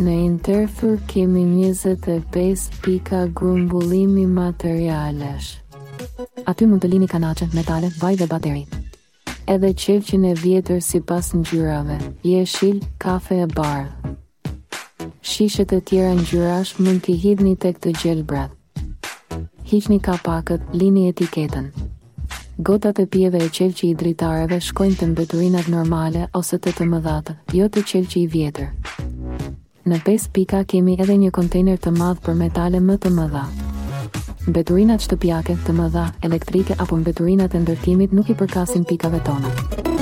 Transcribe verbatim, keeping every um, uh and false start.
Në interfur kemi njëzet e pesë pika grumbullimi materialesh. Aty mund të lini kanaçe, metale, vaj dhe bateri. Edhe qelqin e vjetër sipas ngjyrave, jeshil, kafe e bardhë. Shishet e tjera ngjyrash mund t'i hidhni tek të gjelbrat. Hiqni kapakët, lini etiketën. Gotat e pijeve e qelqi i dritareve shkojnë të mbeturinat normale ose të të mëdhatë, jo të qelqi i vjetër. Në pesë pika kemi edhe një kontejner të madh për metale më të mëdha. Mbeturinat shtëpiake të mëdha, elektrike apo mbeturinat e ndërtimit nuk i përkasin pikave tona.